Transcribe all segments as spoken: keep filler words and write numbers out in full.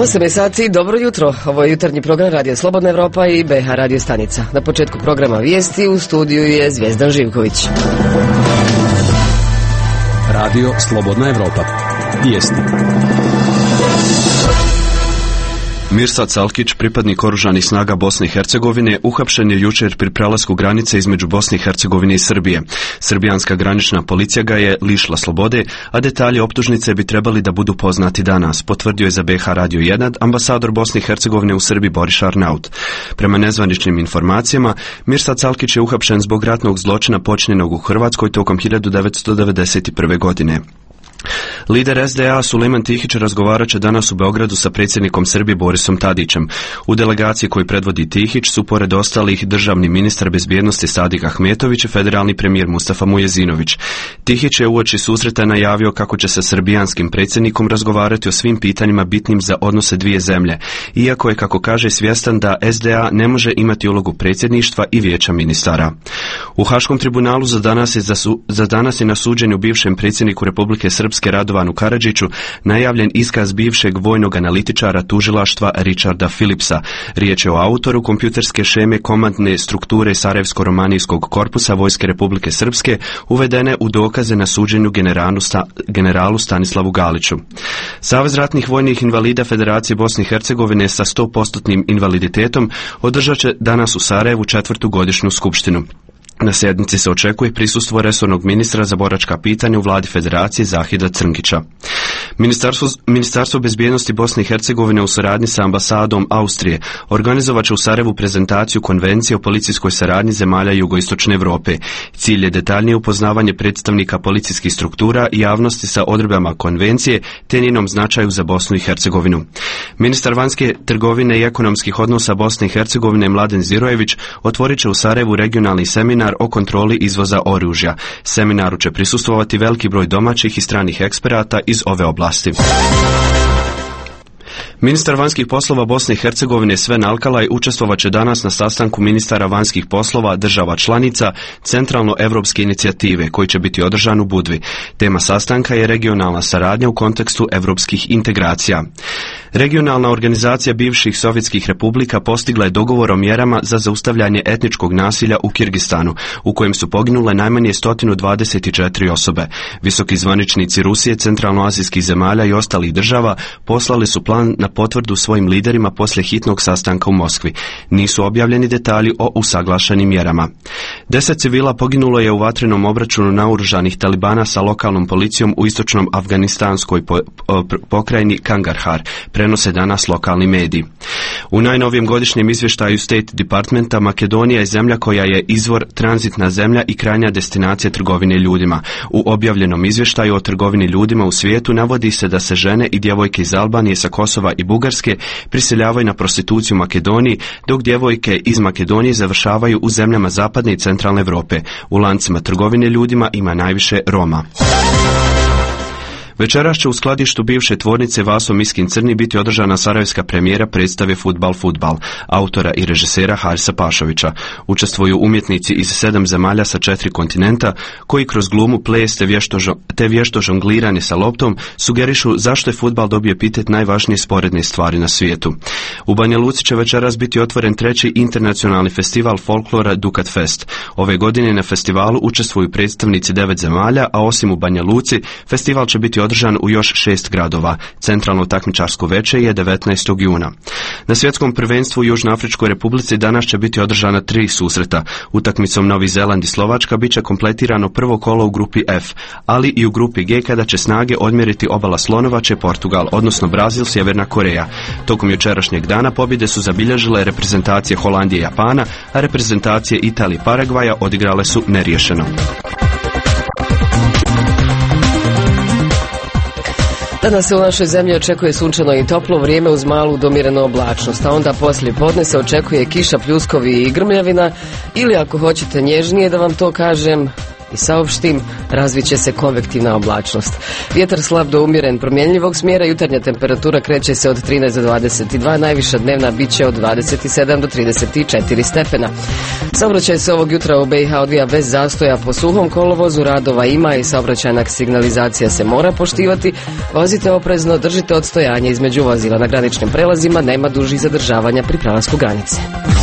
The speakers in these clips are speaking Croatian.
osam je sati, dobro jutro. Ovo je jutarnji program Radio Slobodna Evropa i B H Radio stanica. Na početku programa vijesti u studiju je Zvijezdan Živković. Radio Slobodna Evropa. Vijesti. Mirsad Salkić, pripadnik oružanih snaga Bosne i Hercegovine, uhapšen je jučer pri prelasku granice između Bosne i Hercegovine i Srbije. Srbijanska granična policija ga je lišila slobode, a detalji optužnice bi trebali da budu poznati danas, potvrdio je za B H Radio jedan ambasador Bosne i Hercegovine u Srbiji Boris Arnaut. Prema nezvaničnim informacijama, Mirsad Salkić je uhapšen zbog ratnog zločina počinjenog u Hrvatskoj tokom hiljadu devetsto devedeset prve. godine. Lider S D A Sulejman Tihić razgovarat će danas u Beogradu sa predsjednikom Srbije Borisom Tadićem. U delegaciji koju predvodi Tihić su pored ostalih državni ministar bezbjednosti Sadik Ahmetović i federalni premijer Mustafa Mujezinović. Tihić je uoči susreta najavio kako će sa srbijanskim predsjednikom razgovarati o svim pitanjima bitnim za odnose dvije zemlje, iako je, kako kaže, svjestan da S D A ne može imati ulogu predsjedništva i vijeća ministara. U Haškom tribunalu za danas je, za, su, za danas je na suđenju bivšem predsjedniku Republike Srpske Radovanu Karadžiću najavljen iskaz bivšeg vojnog analitičara tužilaštva Richarda Philipsa. Riječ je o autoru kompjuterske šeme komandne strukture Sarajevsko-romanijskog korpusa Vojske Republike Srpske uvedene u dokaze na suđenju generalu, sta, generalu Stanislavu Galiću. Savez ratnih vojnih invalida Federacije Bosne i Hercegovine sa sto posto invaliditetom održat će danas u Sarajevu četvrtu godišnju skupštinu. Na sjednici se očekuje prisustvo resornog ministra za boračka pitanja u vladi Federacije Zahida Crnkića. Ministarstvo, Ministarstvo bezbjednosti Bosne i Hercegovine u suradnji sa ambasadom Austrije organizovat će u Sarajevu prezentaciju konvencije o policijskoj saradnji zemalja jugoistočne Europe. Cilj je detaljnije upoznavanje predstavnika policijskih struktura i javnosti sa odredbama konvencije te njenom značaju za Bosnu i Hercegovinu. Ministar vanjske trgovine i ekonomskih odnosa Bosne i Hercegovine Mladen Zirojević otvorit će u Sarajevu regionalni seminar o kontroli izvoza oružja. Seminaru će prisustvovati veliki broj domaćih i stranih eksperata iz ove oblasti. Ministar vanjskih poslova Bosne i Hercegovine Sven Alkalaj učestvovat će danas na sastanku ministara vanjskih poslova država članica Centralno-evropske inicijative koji će biti održan u Budvi. Tema sastanka je regionalna saradnja u kontekstu evropskih integracija. Regionalna organizacija bivših sovjetskih republika postigla je dogovor o mjerama za zaustavljanje etničkog nasilja u Kirgistanu, u kojem su poginule najmanje sto dvadeset četiri osobe. Visoki zvaničnici Rusije, centralnoazijskih zemalja i ostalih država poslali su plan na potvrdu svojim liderima poslije hitnog sastanka u Moskvi. Nisu objavljeni detalji o usaglašenim mjerama. Deset civila poginulo je u vatrenom obračunu naoružanih talibana sa lokalnom policijom u istočnom afganistanskoj pokrajini Kangarhar, prenose danas lokalni mediji. U najnovijem godišnjem izvještaju State Departmenta Makedonija je zemlja koja je izvor, tranzitna zemlja i krajnja destinacija trgovine ljudima. U objavljenom izvještaju o trgovini ljudima u svijetu navodi se da se žene i djevojke iz Albanije, sa Kosova i Bugarske prisiljavaju na prostituciju u Makedoniji, dok djevojke iz Makedonije završavaju u zemljama zapadne i centralne Europe. U lancima trgovine ljudima ima najviše Roma. Večeras će u skladištu bivše tvornice Vaso Miskin Crni biti održana sarajevska premijera predstave Fudbal Fudbal, autora i režisera Harisa Pašovića. Učestvuju umjetnici iz sedam zemalja sa četiri kontinenta, koji kroz glumu, ples te vješto, te vješto žongliranje sa loptom sugerišu zašto je fudbal dobio epitet najvažnije sporedne stvari na svijetu. U Banja Luci će večeras biti otvoren treći internacionalni festival folklora Dukat Fest. Ove godine na festivalu učestvuju predstavnici devet zemalja, a osim u Banja Luci, festival će biti održan u još šest gradova. Centralno takmičarsko veče je devetnaestog juna. Na svjetskom prvenstvu u Južnoafričkoj Republici danas će biti održana tri susreta. Utakmicom Novi Zeland i Slovačka bit će kompletirano prvo kolo u grupi F, ali i u grupi G kada će snage odmjeriti obala Slonovače, Portugal, odnosno Brazil, Sjeverna Koreja. Tokom jučerašnjeg dana pobjede su zabilježile reprezentacije Holandije i Japana, a reprezentacije Italije i Paragvaja odigrale su neriješeno. Danas se u našoj zemlji očekuje sunčano i toplo vrijeme uz malu domirenu oblačnost, a onda poslije podne se očekuje kiša, pljuskovi i grmljavina, ili ako hoćete nježnije da vam to kažem, i saopštim, razvit će se konvektivna oblačnost. Vjetar slab do umjeren promjenljivog smjera, jutarnja temperatura kreće se od trinaest do dvadeset dva, najviša dnevna bit će od dvadeset sedam do trideset četiri stepena. Saobraćaj se ovog jutra u B i H odvija bez zastoja po suhom kolovozu, radova ima i saobraćajna signalizacija se mora poštivati. Vozite oprezno, držite odstojanje između vozila na graničnim prelazima, nema dužih zadržavanja pri prelasku granice.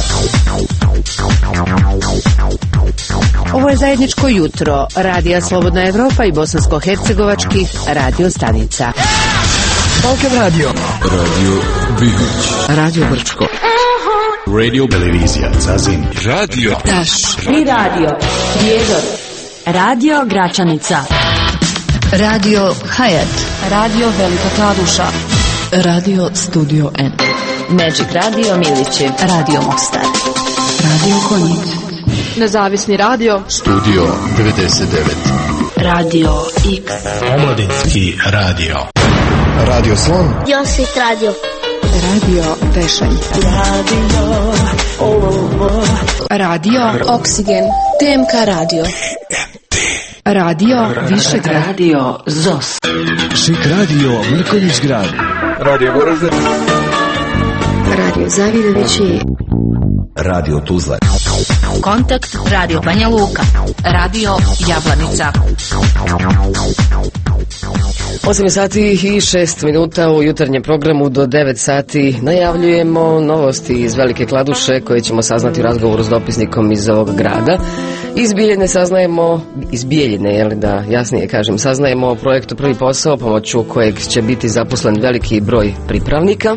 Ovo je zajedničko jutro Radija Slobodna Evropa i bosansko-hercegovačkih radio stanica. Balkan Radio, Radio Bihoć, Radio Brčko, Radio Televizija Zazin, Radio Taš, Tri Radio, Prijedor, Radio Gračanica, Radio Hayat, Radio Velika Kladuša, Radio Studio N, Magic Radio Milići, Radio Mostar, Radio Konjic, Nezavisni radio, Studio devedeset devet, Radio X, Omladinski radio, Radio Slon, Josit Radio, Radio Tešanj, Radio Olovo, Radio Oksigen, T M K Radio, Radio Višegrad, Radio Zos, Šik radio Mrkonjić grad, Radio Goražde, Radio Zavidovići, Radio Tuzla, Kontakt Radio Banja Luka, Radio Jablanica. osam sati i šest minuta u jutarnjem programu do devet sati najavljujemo novosti iz Velike Kladuše koje ćemo saznati u razgovoru s dopisnikom iz ovog grada. Iz Bijeljine saznajemo, iz Bijeljine, jel da jasnije kažem, saznajemo o projektu Prvi posao pomoću kojeg će biti zaposlen veliki broj pripravnika.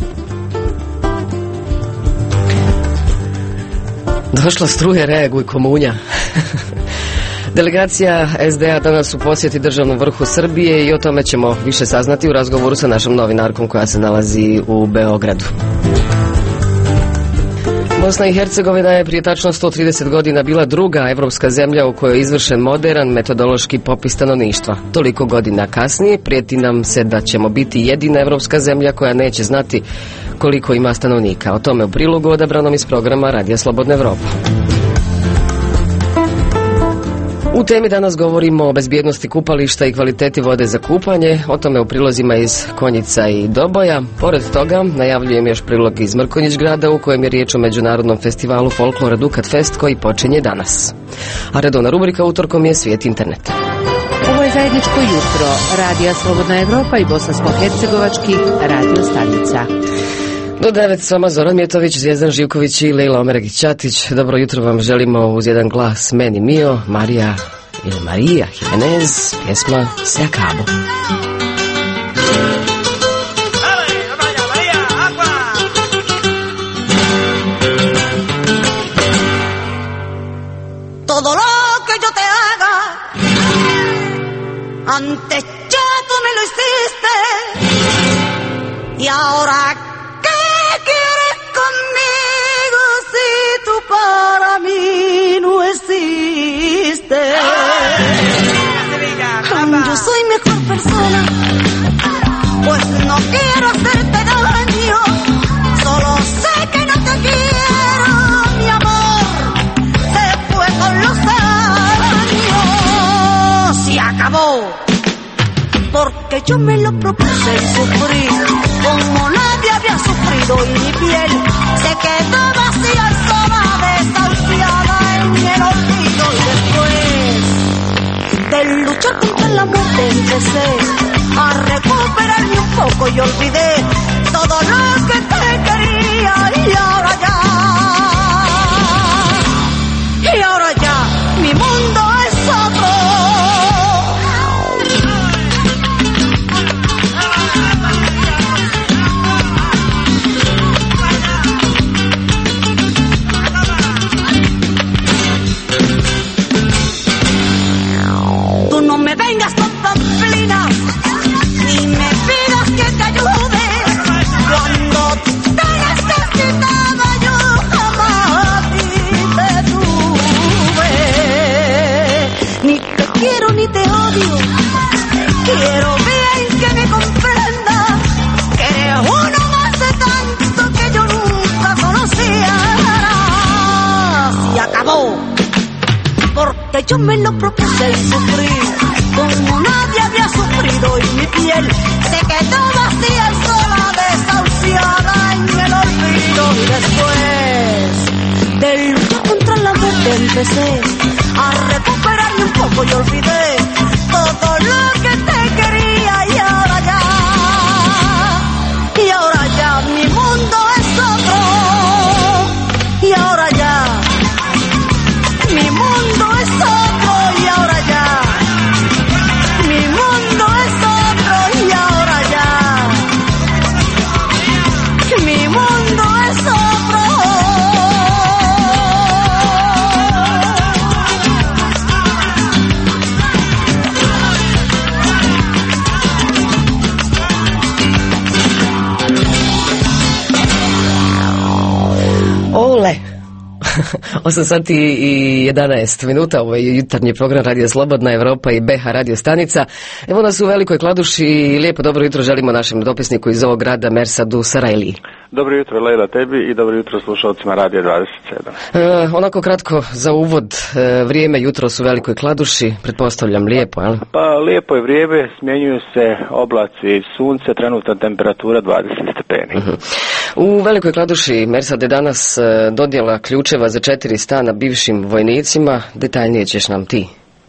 Došla struje, reaguj komunja. Delegacija S D A danas u posjeti državnom vrhu Srbije i o tome ćemo više saznati u razgovoru sa našom novinarkom koja se nalazi u Beogradu. Bosna i Hercegovina je prije tačno sto trideset godina bila druga evropska zemlja u kojoj je izvršen moderan metodološki popis stanovništva. Toliko godina kasnije prijeti nam se da ćemo biti jedina evropska zemlja koja neće znati koliko ima stanovnika. O tome u prilogu odabranom iz programa Radija Slobodna Evropa. U temi danas govorimo o bezbjednosti kupališta i kvaliteti vode za kupanje, o tome u prilozima iz Konjica i Doboja. Pored toga najavljujem još prilog iz Mrkonjić grada u kojem je riječ o međunarodnom festivalu folklora Dukat Fest koji počinje danas. A redovna rubrika utorkom je Svijet interneta. Ovo je zajedničko jutro Radija Slobodna Evropa i bosansko-hercegovačkih radio stanica. Do devet s vama Zoran Mjetović, Zvijezdan Živković i Lejla Omeregić-Ćatić. Dobro jutro vam želimo uz jedan glas Meni Mio, Marija ili Marija Jimenez, pjesma Se acabo. Todo lo que yo te haga, antes ya tú me lo hiciste, y ahora para mí no existe. Yo soy mejor persona, pues no quiero hacerte daño. Solo sé que no te quiero, mi amor. Se fue con los años, se acabó. Porque yo me lo propuse y sufrí como nadie había sufrido, y mi piel se quedó vacía y sola, desahuciada en el olvido. Y después de luchar contra la muerte empecé a recuperarme un poco y olvidé todo lo que te quería. Y ahora ya, y ahora ya, mi mundo es otro. No me vengas con pamplinas, ni me pidas que te ayude. Cuando te necesitaba yo jamás a ti te tuve. Ni te quiero ni te odio, quiero bien que me comprendas, que eres uno más de tanto que yo nunca conocía. Se acabó. porque yo me lo propuse y sufrí como nadie había sufrido y mi piel se quedó vacía y sola, desahuciada en el olvido. Y después de luchar contra la muerte empecé a recuperarme un poco y olvidé todo lo que te quería y ahora ya, y ahora ya mi mundo es otro, y ahora ya mi mundo es otro, y ahora ya mi mundo es otro, y ahora ya mi mundo es otro. Ole! osam sati i jedanaest minuta, ovo je jutarnji program Radio Slobodna Evropa i B H radio stanica. Evo nas u Velikoj Kladuši i lijepo dobro jutro želimo našem dopisniku iz ovog grada Mersadu Sarajliji. Dobro jutro Lejla tebi i dobro jutro slušalcima Radio dvadeset sedam. E, onako kratko za uvod, e, vrijeme jutros u Velikoj Kladuši, pretpostavljam lijepo, jel? Pa lijepo je vrijeme, smjenjuju se oblaci i sunce, trenutna temperatura dvadeset stepeni. Uh-huh. U Velikoj Kladuši Mersade danas e, dodjela ključeva za četiri stana bivšim vojnicima, detaljnije ćeš nam ti.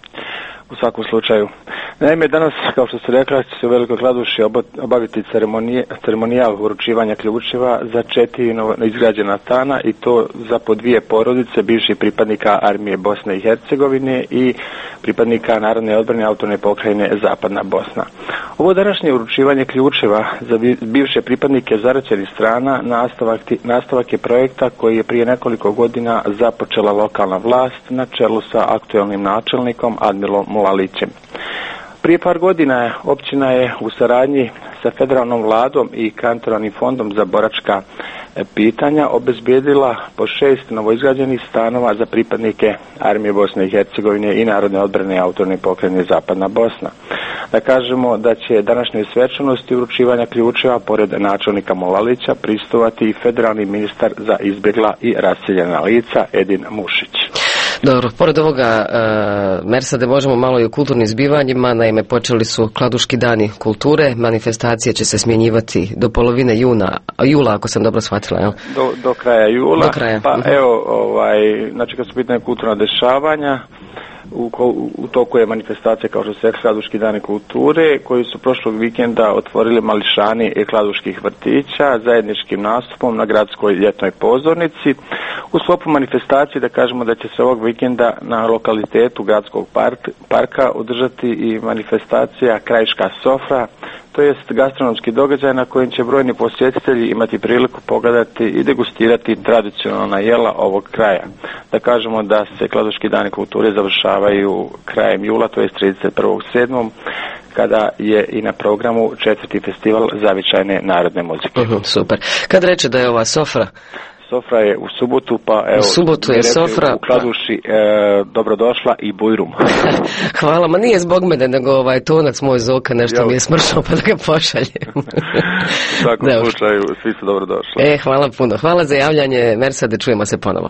U svakom slučaju. Naime, danas, kao što se rekla, će se u Velikoj Kladuši obaviti ceremonijal uručivanja ključeva za četiri izgrađena stana i to za po dvije porodice bivših pripadnika armije Bosne i Hercegovine i pripadnika Narodne odbrane autonomne pokrajine Zapadna Bosna. Ovo današnje uručivanje ključeva za bivše pripadnike zaraćenih strana nastavak, nastavak je projekta koji je prije nekoliko godina započela lokalna vlast na čelu sa aktuelnim načelnikom Admilom Mulalićem. Prije par godina je općina je u saradnji sa federalnom vladom i kantonalnim fondom za boračka pitanja obezbijedila po šest novoizgrađenih stanova za pripadnike armije Bosne i Hercegovine i Narodne odbrane autonomne pokrajine Zapadna Bosna. Da kažemo da će današnjoj svečanosti uručivanja ključeva pored načelnika Mulalića pristovati i federalni ministar za izbjegla i raseljena lica Edin Mušić. Dobro, pored ovoga uh, Mersade možemo malo i o kulturnim zbivanjima, naime počeli su Kladuški dani kulture, manifestacije će se smjenjivati do polovine juna, jula ako sam dobro shvatila, jel? Do, do kraja jula, do kraja. Pa uh-huh. evo, ovaj, znači kad su pitanje kulturna dešavanja, U, u toku je manifestacija kao što se rekli Kladuški dani kulture koji su prošlog vikenda otvorili mališani Kladuških vrtića zajedničkim nastupom na gradskoj ljetnoj pozornici. U sklopu manifestacije da kažemo da će se ovog vikenda na lokalitetu gradskog park, parka održati i manifestacija Krajiška sofra, to jest gastronomski događaj na kojem će brojni posjetitelji imati priliku pogledati i degustirati tradicionalna jela ovog kraja. Da kažemo da se Kladuški dani kulture završavaju krajem jula, to jest trideset prvog sedmog kada je i na programu četvrti festival zavičajne narodne muzike. Uh-huh, super. Kad reče da je ova sofra? Sofra je u subotu, pa evo... U subotu je sofra... U Kladuši, e, dobrodošla i bujrum. Hvala, ma nije zbog mene, nego ovaj tonac moj Zoka nešto Jel. mi je smršao, pa da ga pošaljem. U svakom Dobar. slučaju, svi su dobrodošli. E, hvala puno. Hvala za javljanje, Mersade, čujemo se ponovo.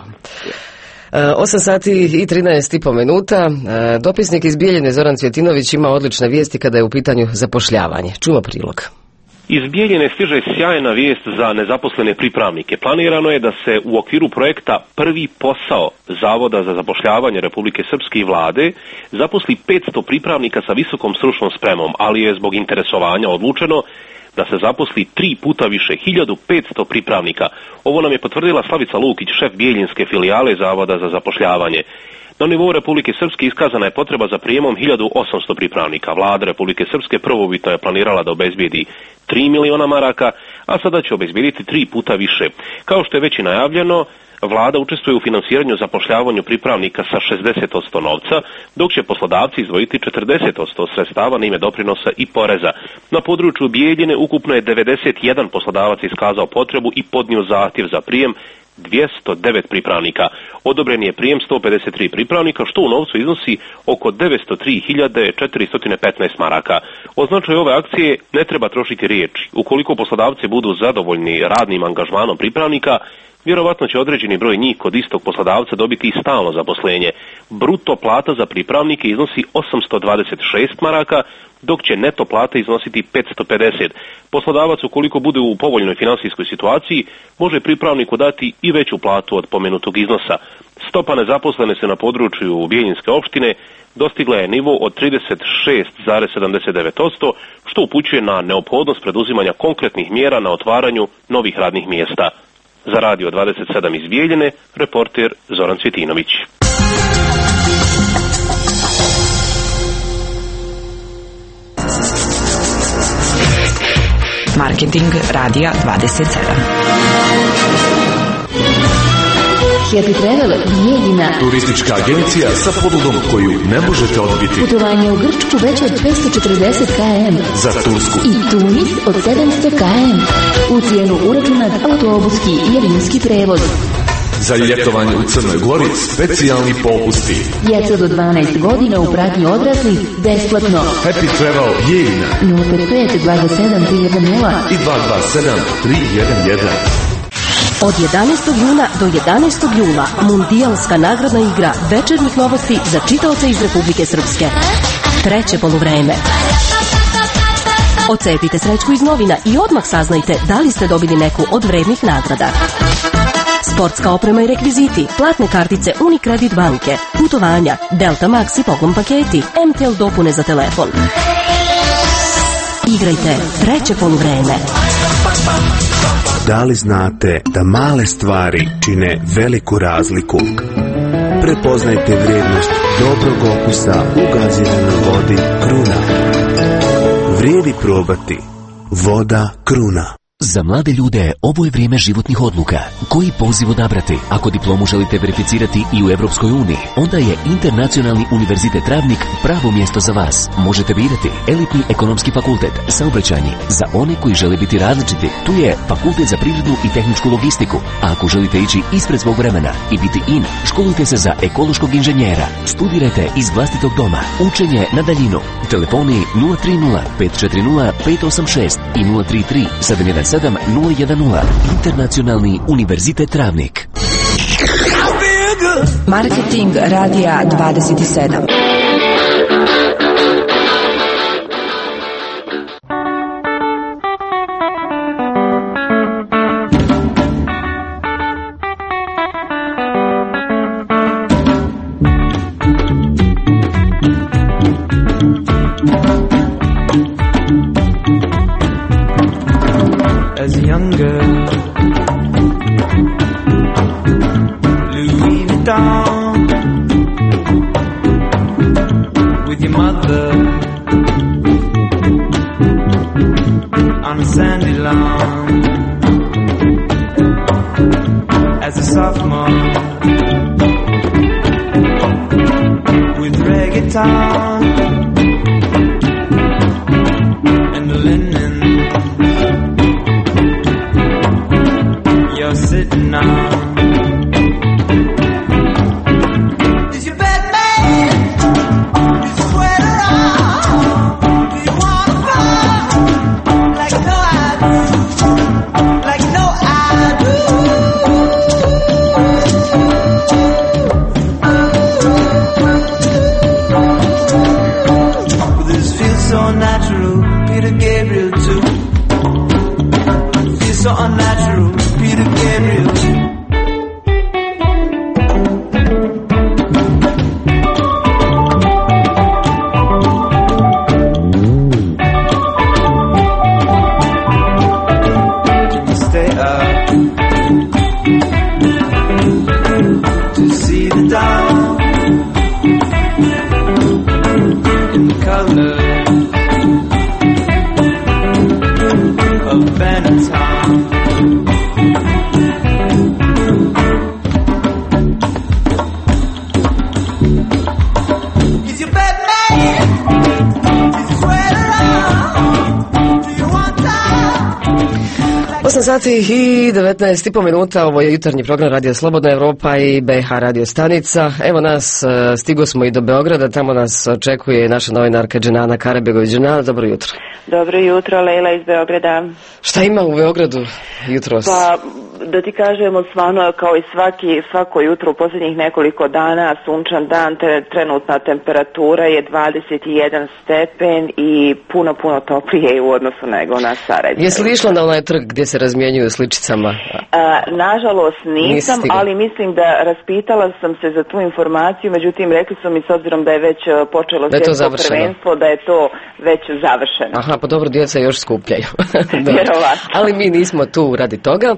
osam sati i trinaest i po minuta. Dopisnik iz Bijeljine Zoran Cvjetinović ima odlične vijesti kada je u pitanju zapošljavanje. Čuva prilog. Iz Bijeljine stiže sjajna vijest za nezaposlene pripravnike. Planirano je da se u okviru projekta Prvi posao Zavoda za zapošljavanje Republike Srpske i vlade zaposli petsto pripravnika sa visokom stručnom spremom, ali je zbog interesovanja odlučeno da se zaposli tri puta više, hiljadu petsto pripravnika. Ovo nam je potvrdila Slavica Lukić, šef bijeljinske filijale Zavoda za zapošljavanje. Na nivou Republike Srpske iskazana je potreba za prijemom hiljadu osamsto pripravnika. Vlada Republike Srpske prvobitno je planirala da obezbijedi tri miliona maraka, a sada će obezbijediti tri puta više. Kao što je već i najavljeno, Vlada učestvuje u finansiranju zapošljavanju pripravnika sa šezdeset posto novca, dok će poslodavci izdvojiti četrdeset posto sredstava na ime doprinosa i poreza. Na području Bijeljine ukupno je devedeset jedan poslodavac iskazao potrebu i podnio zahtjev za prijem dvjesto devet pripravnika. Odobren je prijem sto pedeset tri pripravnika, što u novcu iznosi oko devetsto tri hiljade četiristo petnaest maraka. O značaju ove akcije ne treba trošiti riječi. Ukoliko poslodavci budu zadovoljni radnim angažmanom pripravnika, vjerovatno će određeni broj njih kod istog poslodavca dobiti i stalno zaposlenje. Bruto plata za pripravnike iznosi osamsto dvadeset šest maraka, dok će neto plata iznositi petsto pedeset. Poslodavac, ukoliko bude u povoljnoj finansijskoj situaciji, može pripravniku dati i veću platu od pomenutog iznosa. Stopa nezaposlene se na području Bijeljinske opštine dostigla je nivo od trideset šest zarez sedamdeset devet posto, što upućuje na neophodnost preduzimanja konkretnih mjera na otvaranju novih radnih mjesta. Za Radio dvadeset sedam iz Bijeljine, reporter Zoran Cvjetinović. Marketing Radija dvadeset sedam. Happy Travel Bijeljina. Turistička agencija sa ponudom koju ne možete odbiti. Putovanje u Grčku već od petsto četrdeset kilometara. Za Tursku i Tunis od sedamsto kilometara. U cijenu uračunat autobuski i avionski prevoz. Za ljetovanje u Crnoj Gori specijalni popusti. Djeca do dvanaest godina u pratnji odraslih besplatno. Happy Travel Bijeljina nula pet pet dva dva sedam tri jedan nula i dva dva sedam tri jedan jedan. Od jedanaestog juna do jedanaestog jula mundijalska nagradna igra večernjih novosti za čitaoce iz Republike Srpske. Treće poluvreme. Ocepite srećku iz novina i odmah saznajte da li ste dobili neku od vrednih nagrada. Sportska oprema i rekviziti, platne kartice Unicredit banke, putovanja, Delta Max i poklon paketi, M T L dopune za telefon. Igrajte treće poluvreme. Da li znate da male stvari čine veliku razliku? Prepoznajte vrijednost dobrog okusa u gaziranoj vodi Kruna. Vrijedi probati. Voda Kruna. Za mlade ljude ovo je vrijeme životnih odluka. Koji poziv odabrati? Ako diplomu želite verificirati i u Evropskoj uniji, onda je Internacionalni univerzitet Travnik pravo mjesto za vas. Možete birati elitni ekonomski fakultet, saobraćajni, za one koji žele biti različiti. Tu je fakultet za privrednu i tehničku logistiku. A ako želite ići ispred svog vremena i biti in, školujte se za ekološkog inženjera. Studirajte iz vlastitog doma. Učenje na daljinu. Telefoni nula tri nula pet četiri nula pet osam šest i nula tri tri sedam jedan sedam nula jedan nula. Internacionalni univerzitet Travnik. Marketing Radija dvadeset sedam. As a young girl, Louis Vuitton, with your mother on a sandy lawn. As a sophomore, with reggaeton and the linen you're sitting on. Is your bed made? Is your sweater on? Do you wanna fly? Like no I do. Like no I do. Well, this feels so natural. Peter Gabriel too. Feels so unnatural. Peter Gabriel. Can you stay up to see the dawn in the color of Benetton? osam sati i devetnaest i po minuta, ovo je jutarnji program Radio Slobodna Evropa i B H radio stanica. Evo nas, stigo smo i do Beograda, tamo nas očekuje naša novinarka Dženana Karabegović. Dženana, dobro jutro. Dobro jutro, Lejla iz Beograda. Šta ima u Beogradu jutros? Pa, da ti kažemo, stvarno kao i svaki, svako jutro u posljednjih nekoliko dana, sunčan dan, trenutna temperatura je dvadeset jedan stepen i puno, puno toplije u odnosu nego na Sarajevo. Jesi li išla na onaj trg gdje se razmjenjuju sličicama? A, nažalost nisam, ali mislim da raspitala sam se za tu informaciju, međutim rekli su mi s obzirom da je već počelo svjetsko prvenstvo, da je to već završeno. Aha, pa dobro, djeca još skupljaju. Ali mi nismo tu radi toga.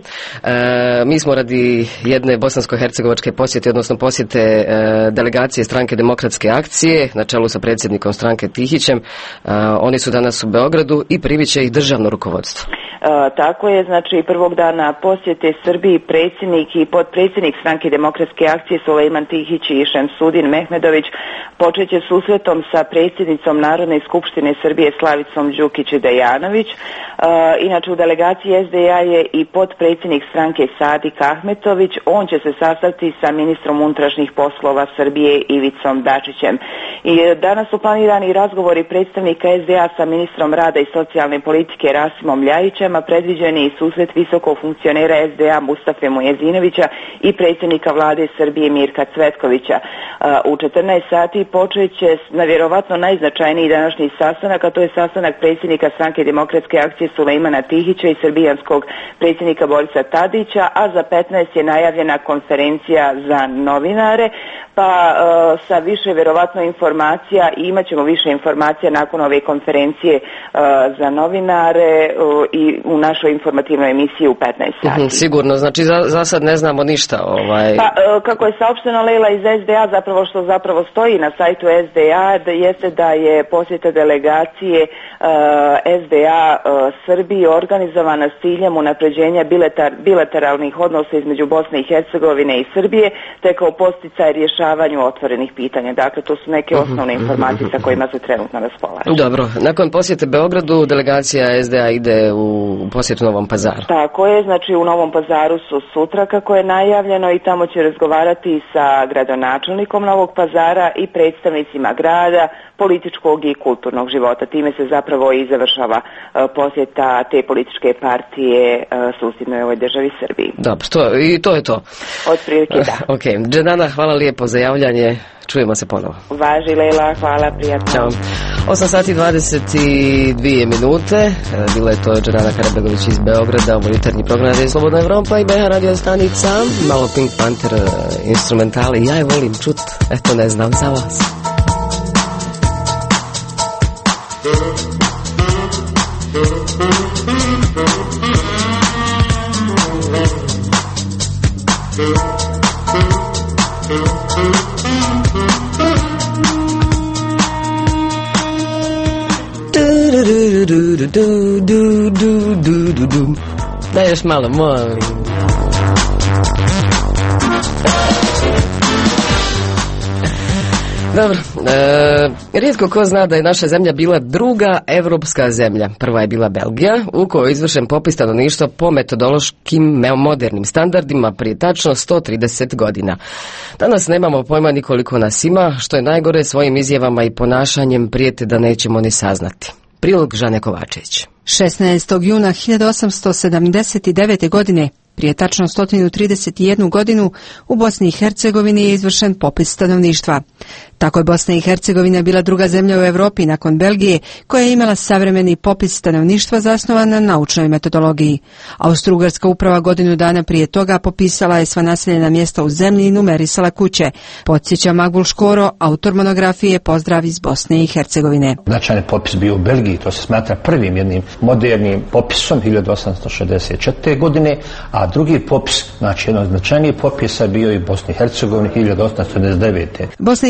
E, mi smo radi jedne bosansko-hercegovačke posjete, odnosno posjete e, delegacije stranke Demokratske akcije na čelu sa predsjednikom stranke Tihićem. E, oni su danas u Beogradu i primit će ih državno rukovodstvo. E, tako je, znači prvog dana posjete Srbiji predsjednik i potpredsjednik stranke Demokratske akcije Sulejman Tihić i Šemsudin Mehmedović počet će susretom sa predsjednicom Narodne skupštine Srbije Slavicom Đukić-Dejanović. E, inače u delegaciji S D A je i potpredsjednik stranke Sadik Ahmetović. On će se sastati sa ministrom unutrašnjih poslova Srbije Ivicom Dačićem. I danas su planirani razgovori predstavnika S D A sa ministrom rada i socijalne politike Rasimom Ljajićem, a predviđeni i susret visokog funkcionera S D A Mustafe Mujezinovića i predsjednika vlade Srbije Mirka Cvetkovića. U četrnaest sati počet će na vjerovatno najznačajniji današnji sastanak, a to je sastanak predsjednika stranke Demokratske akcije Sulejmana Tihića i srbijanskog predsjednika Borisa Tadića, a za petnaest je najavljena konferencija za novinare, pa e, sa više vjerovatno informacija, i imat ćemo više informacija nakon ove konferencije e, za novinare e, i u našoj informativnoj emisiji u petnaest sati. Mm, sigurno, znači za, za sad ne znamo ništa. Ovaj... Pa, e, kako je saopšteno, Lejla, iz S D A, zapravo što zapravo stoji na sajtu S D A, da jeste da je posjeta delegacije e, S D A e, Srbiji organizovana s ciljem unapređenja bilater, bilateralnih odnosa između Bosne i Hercegovine i Srbije, te kao posticaj rješavanju otvorenih pitanja. Dakle, to su neke osnovne informacije sa kojima se trenutno raspolaže. Dobro, nakon posjete Beogradu, delegacija S D A ide u posjetu Novom Pazaru. Tako je, znači u Novom Pazaru su sutra, kako je najavljeno, i tamo će razgovarati sa gradonačelnikom Novog Pazara i predstavnicima grada, političkog i kulturnog života. Time se zapravo i završava uh, posjeta te političke partije uh, susjednoj ovoj državi Srbiji. Dobro, to, i to je to. Od prilike da. Ok, Dženana, hvala lijepo za javljanje. Čujemo se ponovo. Važi, Lejla, hvala, prijatno. Ćao. osam sati i dvadeset dvije minute. Bila je to Dženana Karabegović iz Beograda, ovo jutarnji program Radio Slobodna Evropa i B H radio stanica. Malo Pink Panther instrumentali. Ja je volim čut, eto ne znam za vas. Daj još malo, molim. Dobro, e, rijetko ko zna da je naša zemlja bila druga evropska zemlja. Prva je bila Belgija, u kojoj je izvršen popis stanovništva po metodološkim modernim standardima prije tačno sto trideset godina. Danas nemamo pojma ni koliko nas ima, što je najgore, svojim izjavama i ponašanjem prijete da nećemo ni saznati. Prilog Žane Kovačević. šesnaestog juna hiljadu osamsto sedamdeset devete. godine, prije tačno sto trideset jednu godinu, u Bosni i Hercegovini je izvršen popis stanovništva. Tako je Bosna i Hercegovina bila druga zemlja u Europi nakon Belgije, koja je imala savremeni popis stanovništva zasnovan na naučnoj metodologiji. Austro-Ugarska uprava godinu dana prije toga popisala je sva naseljena mjesta u zemlji i numerisala kuće. Podsjeća Magbul Škoro, autor monografije Pozdrav iz Bosne i Hercegovine. Značajni popis bio u Belgiji, to se smatra prvim jednim modernim popisom hiljadu osamsto šezdeset četvrte. godine, a drugi popis, znači jedan od značajnijih popisa bio i Bosni i Hercegovini hiljadu osamsto sedamdeset devete. Bosna i Hercegovina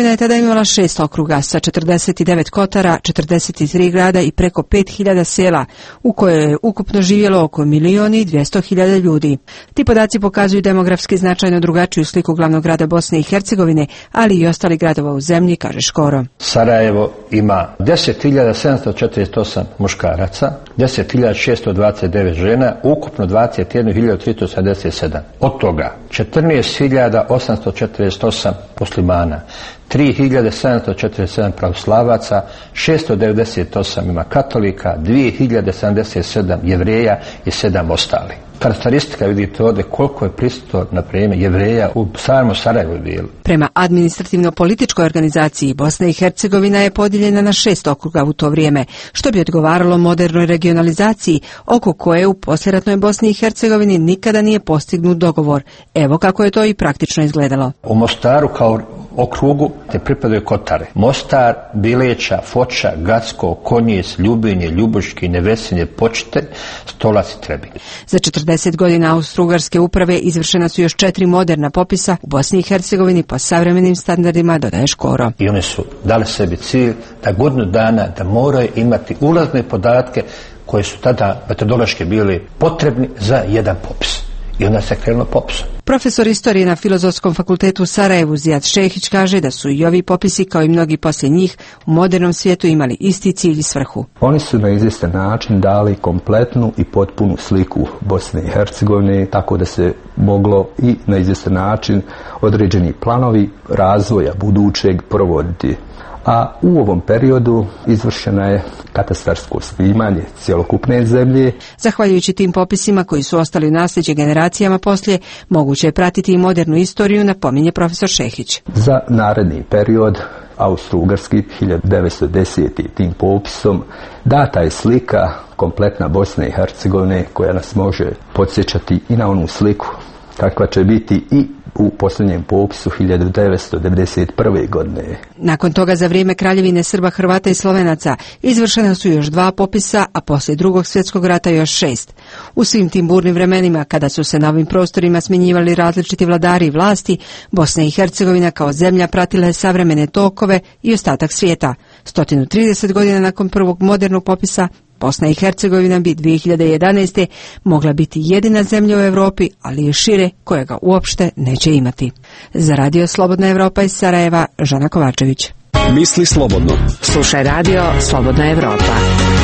Hercegovina je tada imala šest okruga sa četrdeset devet kotara, četrdeset tri grada i preko pet hiljada sela, u kojoj je ukupno živjelo oko milion i dvjesto hiljada ljudi. Ti podaci pokazuju demografski značajno drugačiju sliku glavnog grada Bosne i Hercegovine, ali i ostali gradova u zemlji, kaže Škoro. Sarajevo ima deset hiljada sedamsto četrdeset osam muškaraca, deset hiljada šesto dvadeset devet žena, ukupno dvadeset jednu hiljadu tristo sedamdeset sedam. Od toga četrnaest hiljada osamsto četrdeset osam muslimana, tri hiljade sedamsto četrdeset sedam pravoslavaca, šesto devedeset osam ima katolika, dvije hiljade sedamdeset sedam jevreja i sedam ostali. Karakteristika vidite ovdje koliko je prisutno na primjer jevreja u samom Sarajevu dijelu. Prema administrativno-političkoj organizaciji Bosna i Hercegovina je podijeljena na šest okruga u to vrijeme, što bi odgovaralo modernoj regionalizaciji, oko koje u poslijeratnoj Bosni i Hercegovini nikada nije postignut dogovor. Evo kako je to i praktično izgledalo. U Mostaru kao okrugu te pripadaju kotare. Mostar, Bileća, Foča, Gacko, Konjic, Ljubinje, Ljubuški, Nevesinje, Počitelj, Stolac i Trebinj. Za četrdeset godina austro-ugarske uprave izvršena su još četiri moderna popisa u Bosni i Hercegovini po savremenim standardima, dodaje Škoro. I oni su dali sebi cilj da godinu dana da moraju imati ulazne podatke koje su tada metodološki bili potrebni za jedan popis. I onda se krenulo popisom. Profesor istorije na Filozofskom fakultetu u Sarajevu Zijad Šehić kaže da su i ovi popisi, kao i mnogi poslije njih, u modernom svijetu imali isti cilj i svrhu. Oni su na izvjestan način dali kompletnu i potpunu sliku Bosne i Hercegovine, tako da se moglo i na izvjestan način određeni planovi razvoja budućeg provoditi. A u ovom periodu izvršena je katastarsko snimanje cjelokupne zemlje. Zahvaljujući tim popisima koji su ostali u nasljeđe generacijama poslije, moguće je pratiti i modernu istoriju, napominje profesor Šehić. Za naredni period, austro-ugarski hiljadu devetsto desete. tim popisom, data je slika kompletna Bosne i Hercegovine koja nas može podsjećati i na onu sliku kakva će biti i u posljednjem popisu hiljadu devetsto devedeset prve. godine. Nakon toga za vrijeme kraljevine Srba, Hrvata i Slovenaca izvršena su još dva popisa, a poslije drugog svjetskog rata još šest. U svim tim burnim vremenima, kada su se na ovim prostorima smjenjivali različiti vladari i vlasti, Bosna i Hercegovina kao zemlja pratila je savremene tokove i ostatak svijeta. sto trideset godina nakon prvog modernog popisa, Bosna i Hercegovina bi dvije hiljade jedanaeste. mogla biti jedina zemlja u Europi, ali i šire, kojega uopšte neće imati. Za Radio Slobodna Evropa iz Sarajeva, Žana Kovačević. Misli slobodno. Slušaj Radio Slobodna Evropa.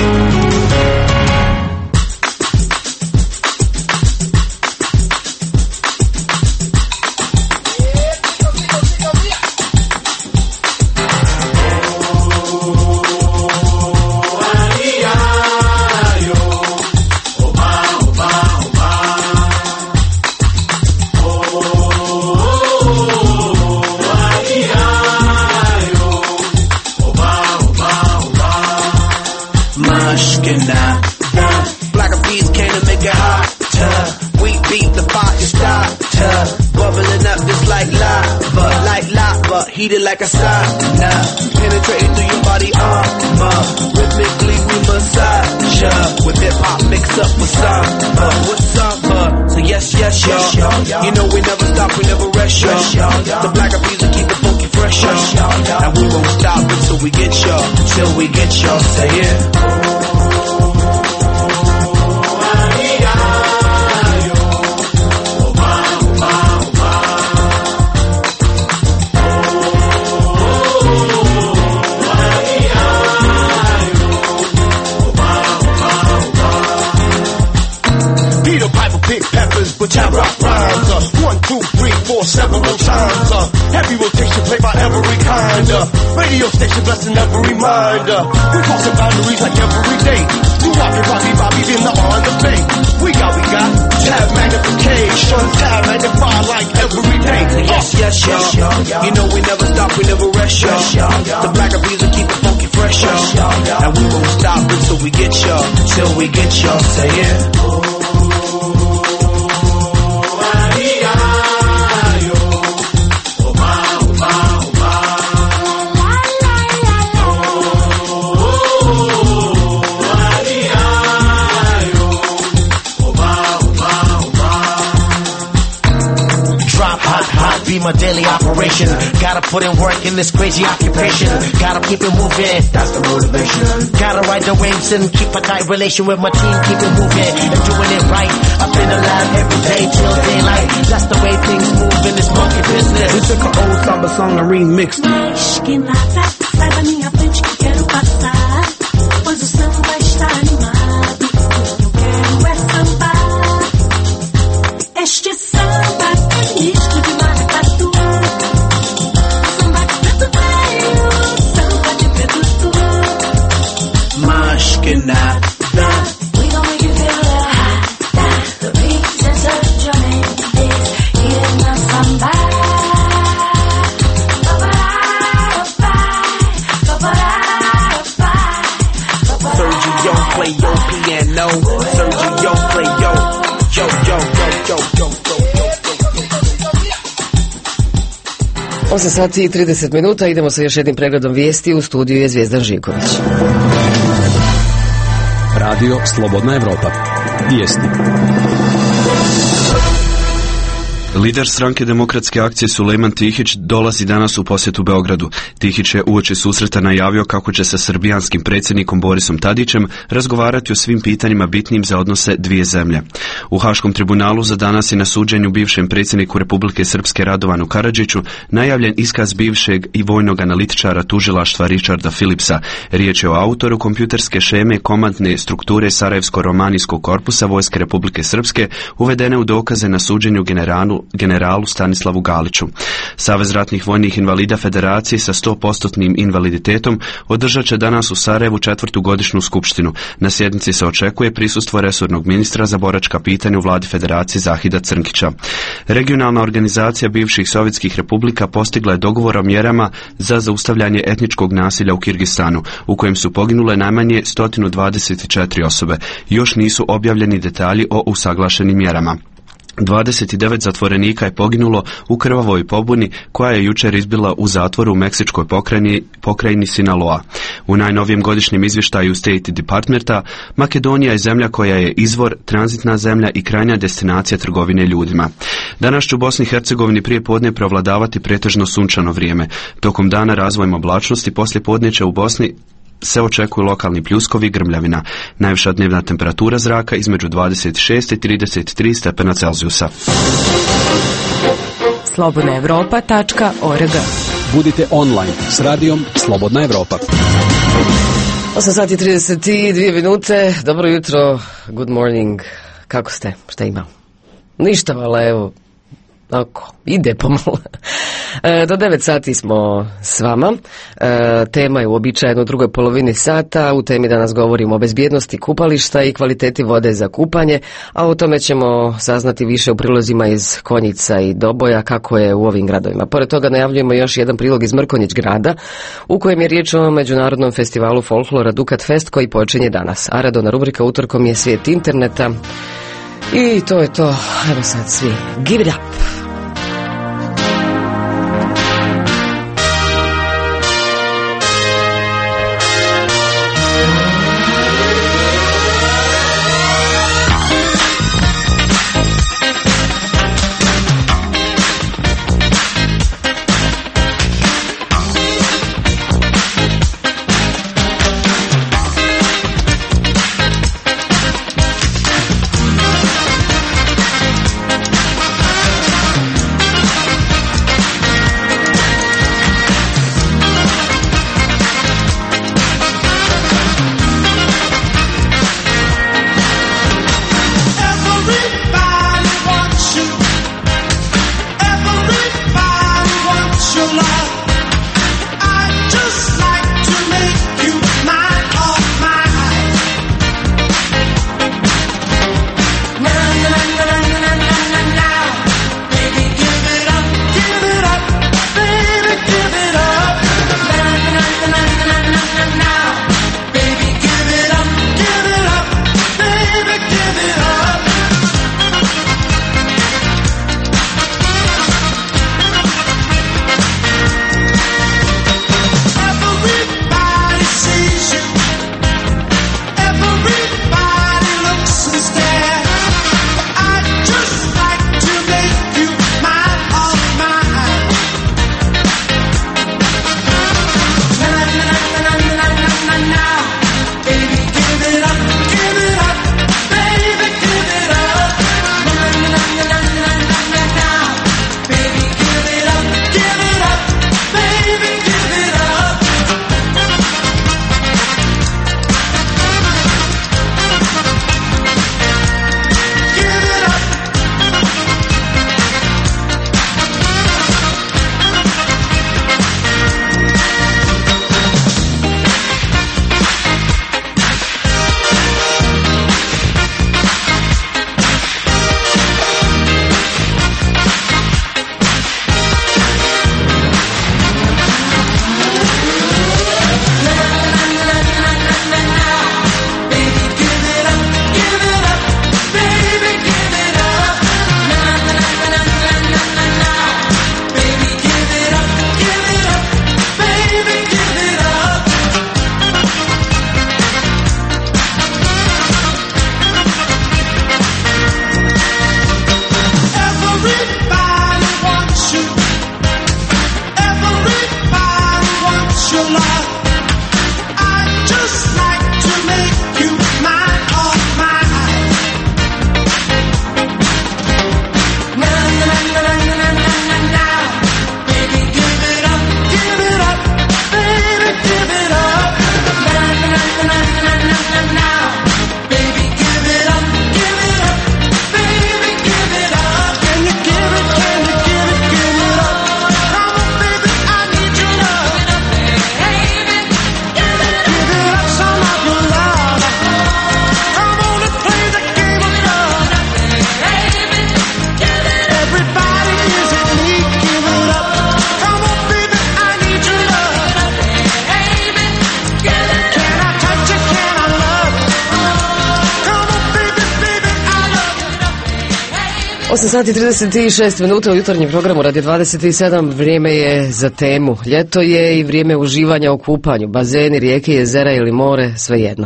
Black beats came to make it hotter. We beat the fire starter. Bubbling up just like lava, like lava, heated like a sauna. Penetrating through your body armor. Rhythmically we massage ya. With hip hop mixed up with samba, with samba. So yes, yes, y'all. You know we never stop, we never rest, y'all. The black beats will keep the funky fresh, y'all. And we won't stop until we get y'all, till we get y'all. Say it. Which I rock rhymes, uh, one, two, three, four, several times, uh, heavy rotation played by every kind, uh, radio station blessing every reminder, we crossing boundaries like every day, you walking Bobby Bobby in the on the bay, we got, we got, tab magnification, tab magnified like every day, uh, yes, yes, y'all, you know we never stop, we never rest, y'all, the black bees will keep the funky fresh, y'all, and we won't stop until we get y'all, till we get y'all, say it. be my daily operation. Gotta put in work in this crazy occupation. Gotta keep it moving, that's the motivation. Gotta ride the waves and keep a tight relation with my team. Keep it moving and doing it right. Up in the lab every day till daylight. That's the way things move in this monkey business. We took an old samba song and remixed. Que nada, sai da minha frente que quero passar. Pois o samba está animado. Eu quero é sambar. Este samba é misto de maracatu. Samba de preto velho, samba de preto tu. Mas que nada. We gon' make you feel the hot. The reason such your name is here in the samba. Sergio play your piano. Sergio play yo, yo, yo, yo, yo, yo, osam sati i trideset minuta, idemo sa još jednim pregledom vijesti. U studiju je Zvijezdan Živković. Radio Slobodna Evropa. Vijesti. Lider stranke Demokratske akcije Sulejman Tihić dolazi danas u posjetu Beogradu. Tihić je uoči susreta najavio kako će sa srbijanskim predsjednikom Borisom Tadićem razgovarati o svim pitanjima bitnim za odnose dvije zemlje. U Haškom tribunalu za danas je na suđenju bivšem predsjedniku Republike Srpske Radovanu Karadžiću najavljen iskaz bivšeg i vojnog analitičara tužilaštva Richarda Philipsa. Riječ je o autoru kompjuterske šeme komandne strukture Sarajevsko-romanijskog korpusa Vojske Republike Srpske uvedene u dokaze na suđenju generalu generalu Stanislavu Galiću. Savez ratnih vojnih invalida Federacije sa sto posto invaliditetom održat će danas u Sarajevu četvrtu godišnju skupštinu. Na sjednici se očekuje prisustvo resornog ministra za boračka pitanja u vladi Federacije Zahida Crnkića. Regionalna organizacija bivših sovjetskih republika postigla je dogovor o mjerama za zaustavljanje etničkog nasilja u Kirgistanu, u kojem su poginule najmanje sto dvadeset četiri osobe. Još nisu objavljeni detalji o usaglašenim mjerama. dvadeset devet zatvorenika je poginulo u krvavoj pobuni koja je jučer izbila u zatvoru u Meksičkoj pokrajini, pokrajini Sinaloa. U najnovijem godišnjem izvještaju State Departmenta, Makedonija je zemlja koja je izvor, tranzitna zemlja i krajnja destinacija trgovine ljudima. Danas će u Bosni i Hercegovini prije podne prevladavati pretežno sunčano vrijeme. Tokom dana razvojem oblačnosti poslije podne će u Bosni se očekuju lokalni pljuskovi i grmljavina. Najviša dnevna temperatura zraka između dvadeset šest i trideset tri stepena Celzijusa. slobodna evropa tačka org. Budite online s radijom Slobodna Evropa. osam sati i trideset dvije minute. Dobro jutro, good morning. Kako ste? Šta ima? Ništa, vala, evo. Ako, ide pomalo. E, do devet sati smo s vama. E, tema je uobičajeno u drugoj polovini sata. U temi danas govorimo o bezbjednosti kupališta i kvaliteti vode za kupanje, a o tome ćemo saznati više u prilozima iz Konjica i Doboja kako je u ovim gradovima. Pored toga najavljujemo još jedan prilog iz Mrkonjić grada u kojem je riječ o međunarodnom festivalu folklora Dukat Fest koji počinje danas. A radovna rubrika utorkom je Svijet interneta. I to je to. Evo sad svi. Give it up! osam sati i trideset šest minuta u jutarnjem programu Radio dvadeset sedam. Vrijeme je za temu. Ljeto je i vrijeme uživanja u kupanju. Bazeni, rijeke, jezera ili more, svejedno.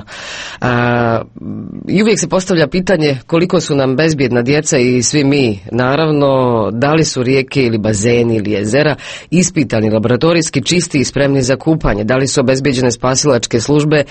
A, I uvijek se postavlja pitanje koliko su nam bezbjedna djeca i svi mi. Naravno, da li su rijeke ili bazeni ili jezera ispitani, laboratorijski čisti i spremni za kupanje. Da li su obezbijeđene spasilačke službe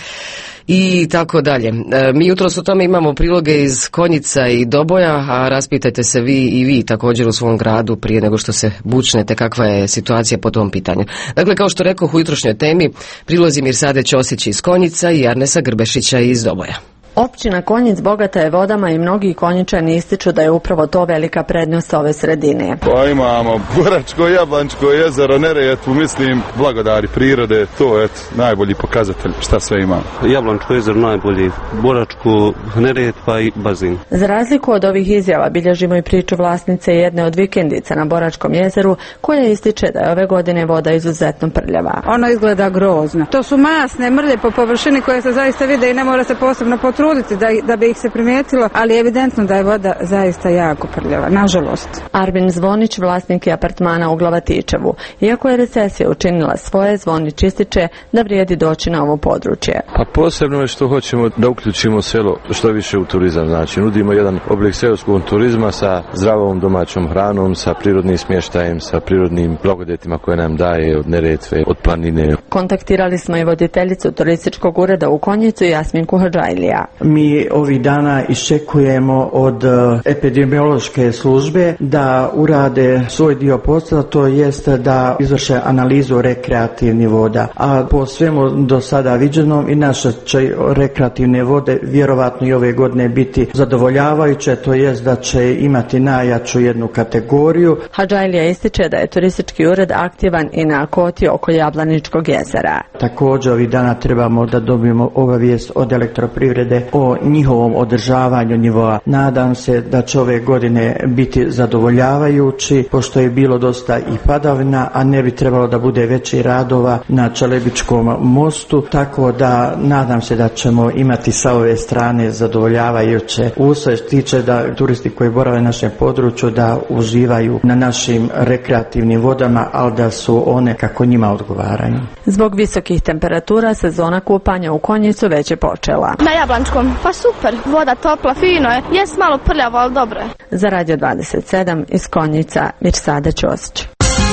i tako dalje. E, mi jutros o tome imamo priloge iz Konjica i Doboja, a raspitajte se vi i vi također u svom gradu prije nego što se bučnete kakva je situacija po tom pitanju. Dakle, kao što rekoh u jutrošnjoj temi, prilozi Mirsade Ćosić iz Konjica i Arnesa Grbešića iz Doboja. Općina Konjic bogata je vodama i mnogi Konjičani ističu da je upravo to velika prednost ove sredine. Pa imamo Boračko, Jablančko jezero, Neretvu, mislim, blagodari prirode, to je najbolji pokazatelj šta sve imamo. Jablančko jezero najbolji, Boračko, Neretva i bazin. Za razliku od ovih izjava bilježimo i priču vlasnice jedne od vikendica na Boračkom jezeru, koja ističe da je ove godine voda izuzetno prljava. Ona izgleda grozno. To su masne mrlje po površini koje se zaista vide i ne mora se posebno potruditi da, da bi ih se primijetilo, ali je evidentno da je voda zaista jako prljava, nažalost. Arvin Zvonić, vlasnik je apartmana u Glavatičevu. Iako je recesija učinila svoje, Zvonić ističe da vrijedi doći na ovo područje. Pa posebno je što hoćemo da uključimo selo što više u turizam, znači nudimo jedan oblik seoskog turizma sa zdravom domaćom hranom, sa prirodnim smještajem, sa prirodnim blagodatima koje nam daje od Neretve, od planine. Kontaktirali smo i voditeljicu turističkog ureda u Konjicu, Jasminku Hadžajlija. Mi ovih dana iščekujemo od epidemiološke službe da urade svoj dio posla, to jest da izvrše analizu rekreativnih voda. A po svemu do sada viđenom i naše će rekreativne vode vjerovatno i ove godine biti zadovoljavajuće, to jest da će imati najjaču jednu kategoriju. Hadžajlija ističe da je turistički ured aktivan i na koti oko Jablaničkog jezera. Također ovih dana trebamo da dobijemo obavijest od elektroprivrede o njihovom održavanju nivoa. Nadam se da će ove godine biti zadovoljavajući, pošto je bilo dosta i padavina, a ne bi trebalo da bude veći radova na Čelebičkom mostu, tako da nadam se da ćemo imati sa ove strane zadovoljavajuće uslove, tiče da turisti koji borave na našem području da uživaju na našim rekreativnim vodama, ali da su one kako njima odgovaraju. Zbog visokih temperatura sezona kupanja u Konjicu već je počela. Na Jablančkom, pa super, voda topla, fino je, jes malo prljavo, ali dobro je. Za Radio dvadeset sedam iz Konjica, Mirsada Ćosić.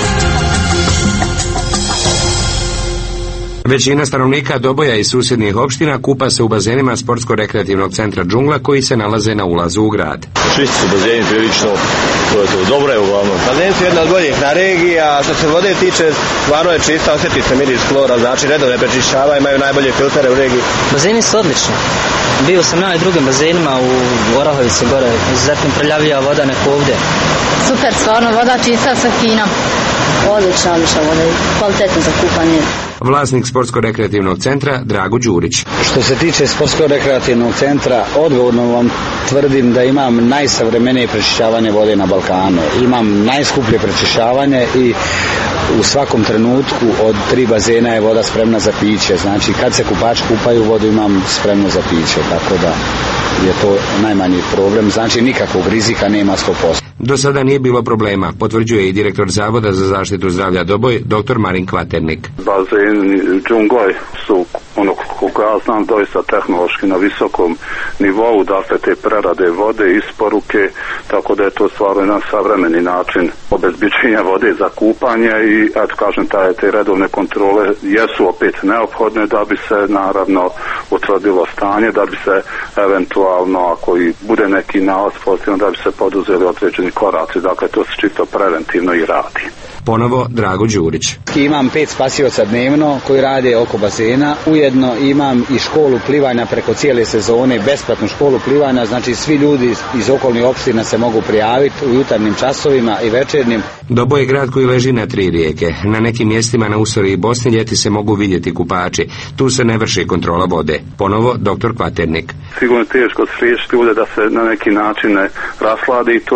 Većina stanovnika Doboja i susjednih opština kupa se u bazenima sportsko-rekreativnog centra Džungla koji se nalaze na ulazu u grad. Čisti su bazeni prilično, to je to, dobro je uglavnom. Bazeni su jedna od boljih na regiji, a što se vode tiče, stvarno je čista, osjeti se miris klora, znači redovne prečišćava, imaju najbolje filtere u regiji. Bazeni su odlični. Bio sam na i drugim bazenima u Orahovici gore, izuzetno prljavija voda nek ovdje. Super, stvarno voda čista sa finom. Odlična, odlična voda, kvalitetno za kupanje. Vlasnik sportsko-rekreativnog centra Drago Đurić. Što se tiče sportsko-rekreativnog centra, odgovorno vam tvrdim da imam najsavremenije prečišćavanje vode na Balkanu. Imam najskuplje prečišćavanje i u svakom trenutku od tri bazena je voda spremna za piće. Znači kad se kupači kupaju, vodu imam spremnu za piće, tako da je to najmanji problem. Znači nikakvog rizika nema sto posto. Do sada nije bilo problema, potvrđuje i direktor Zavoda za zaštitu zdravlja Doboj, doktor Marin Kvaternik. Bazeni Džungoj su, ono koliko ja znam, doista tehnološki na visokom nivou, dakle te prerade vode, isporuke, tako da je to stvarno jedan savremeni način obezbiđenja vode za kupanje i, eto kažem, taj, te redovne kontrole jesu opet neophodne da bi se naravno utvrdilo stanje, da bi se eventualno, ako i bude neki nalaz pozitivno, da bi se poduzeli određeni koraci, dakle to se čisto preventivno i radi. Ponovo Drago Đurić. Imam pet spasioca dnevno koji rade oko bazena, ujedno imam i školu plivanja preko cijele sezone, besplatnu školu plivanja, znači svi ljudi iz okolnih opština se mogu prijaviti u jutarnjim časovima i večernjim. Doboj je grad koji leži na tri rijeke. Na nekim mjestima na Usori i Bosni ljeti se mogu vidjeti kupači. Tu se ne vrši kontrola vode. Ponovo doktor Kvaternik. Sigurno je teško spriječiti ljude da se na neki način ne raslade i to im je, kako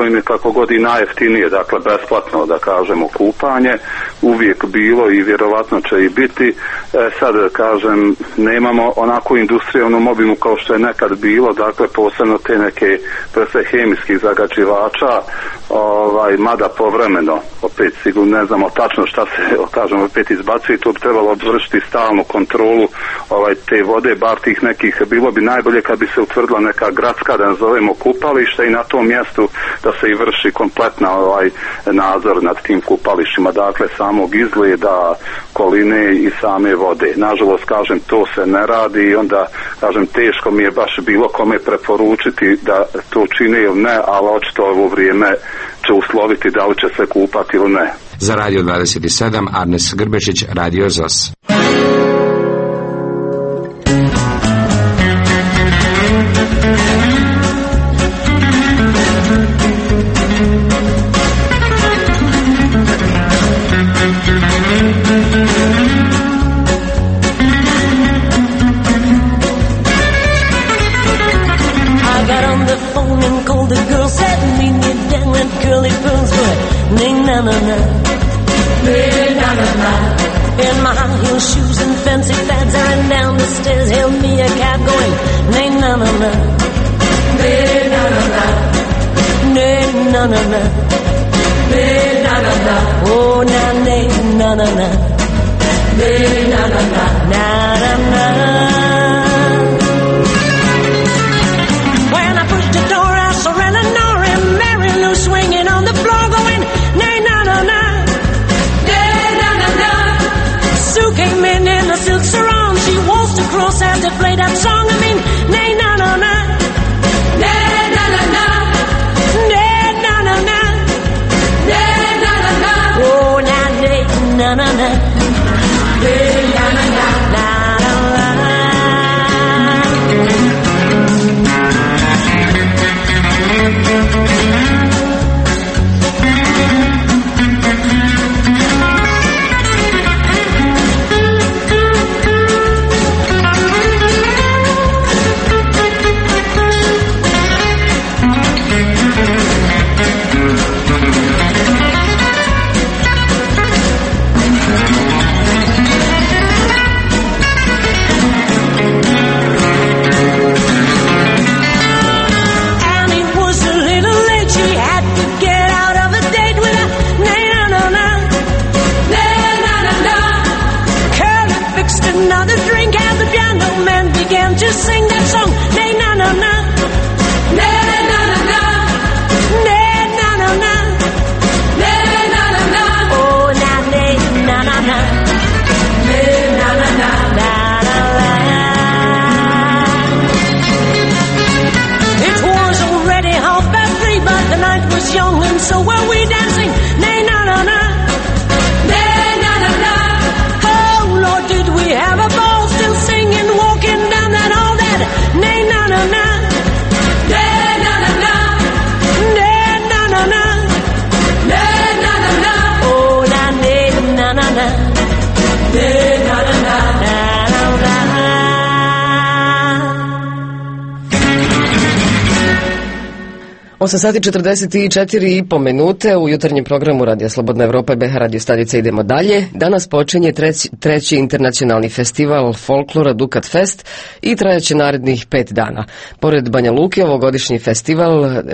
koliko god i najjeftinije, dakle besplatno da kažemo kupanje, uvijek bilo i vjerovatno će i biti. E, sad kažem, nemamo onako industrijalnu mobilnu kao što je nekad bilo, dakle posebno te neke vrste hemijskih zagađivača, ovaj, mada povremeno, opet sigurno ne znamo tačno šta se, kažemo, opet izbacuje, to bi trebalo odvršiti stalnu kontrolu ovaj, te vode, bar tih nekih, bilo bi najbolje kad bi se utvrdila neka gradska, da nazovemo kupališta, i na tom mjestu da se i vrši kompletna ovaj nadzor nad tim kupalištima, dakle samog izgleda, koline i same vode. Nažalost, kažem, to se ne radi i onda, kažem, teško mi je baš bilo kome preporučiti da to čine ili ne, ali očito ovo vrijeme će usloviti da li će se kupati ili ne. Za Radio dvadeset sedam, Arnes Grbešić, Radio Z O S. osam sati četrdeset četiri i po minute u jutarnjem programu Radija Slobodna Evropa i B H Radio stanica idemo dalje. Danas počinje treći, treći internacionalni festival folklora Dukat Fest i trajaće narednih pet dana. Pored Banja Luke, ovogodišnji festival e,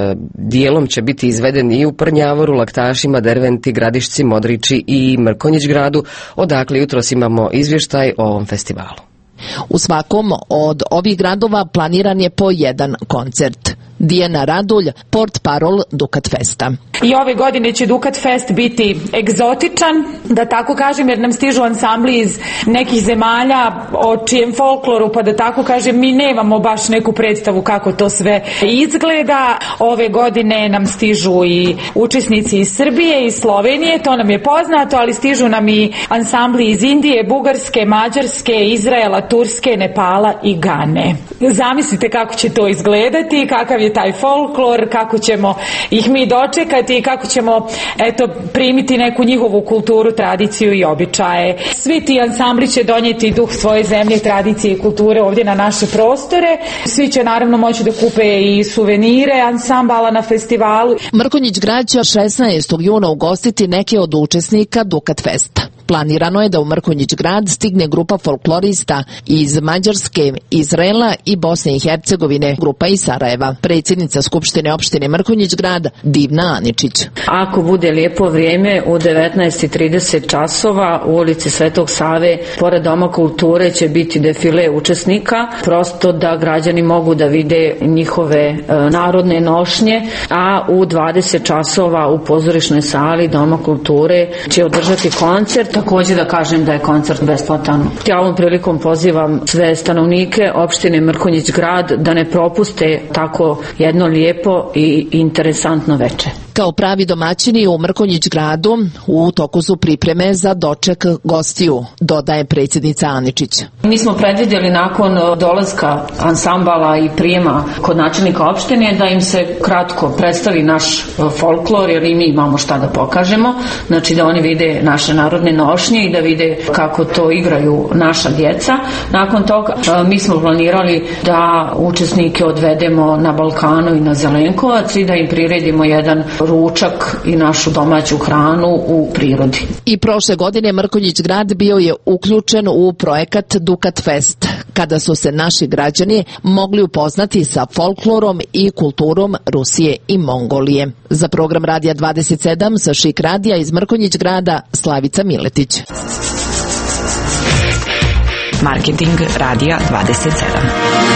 dijelom će biti izveden i u Prnjavoru, Laktašima, Derventi, Gradišci, Modrići i Mrkonjić gradu, odakle jutros imamo izvještaj o ovom festivalu. U svakom od ovih gradova planiran je po jedan koncert. Dijana Radulj, port parol Dukat Festa. I ove godine će Dukat Fest biti egzotičan, da tako kažem, jer nam stižu ansambli iz nekih zemalja o čijem folkloru, pa da tako kažem, mi nemamo baš neku predstavu kako to sve izgleda. Ove godine nam stižu i učesnici iz Srbije i Slovenije, to nam je poznato, ali stižu nam i ansambli iz Indije, Bugarske, Mađarske, Izraela, Turske, Nepala i Gane. Zamislite kako će to izgledati, kakav je je taj folklor, kako ćemo ih mi dočekati i kako ćemo eto primiti neku njihovu kulturu, tradiciju i običaje. Svi ti ansambli će donijeti duh svoje zemlje, tradicije i kulture ovdje na naše prostore. Svi će naravno moći da kupe i suvenire ansambala na festivalu. Mrkonjić grad će šesnaestog juna ugostiti neke od učesnika Dukat Festa. Planirano je da u Mrkonjić grad stigne grupa folklorista iz Mađarske, Izraela i Bosne i Hercegovine, grupa iz Sarajeva. Predsjednica Skupštine opštine Mrkonjić grad Divna Aničić. Ako bude lijepo vrijeme, u devetnaest i trideset časova u ulici Svetog Save, pored Doma kulture, će biti defile učesnika, prosto da građani mogu da vide njihove e, narodne nošnje, a u dvadeset časova u pozorišnoj sali Doma kulture će održati koncert. Također da kažem da je koncert besplatan. Ja ovom prilikom pozivam sve stanovnike opštine Mrkonjić grad da ne propuste tako jedno lijepo i interesantno veče. Kao pravi domaćini u Mrkonjić gradu u toku su pripreme za doček gostiju, dodaje predsjednica Aničić. Mi smo predvidjeli nakon dolaska ansambala i prijema kod načelnika opštine da im se kratko predstavi naš folklor, jer i mi imamo šta da pokažemo, znači da oni vide naše narodne nošnje i da vide kako to igraju naša djeca. Nakon toga mi smo planirali da učesnike odvedemo na Balkanu i na Zelenkovac i da im priredimo jedan ručak i našu domaću hranu u prirodi. I prošle godine Mrkonjić grad bio je uključen u projekat Dukat Fest, kada su se naši građani mogli upoznati sa folklorom i kulturom Rusije i Mongolije. Za program Radija dvadeset sedam sa Šik radija iz Mrkonjić grada Slavica Miletić. Marketing Radija dvadeset sedam.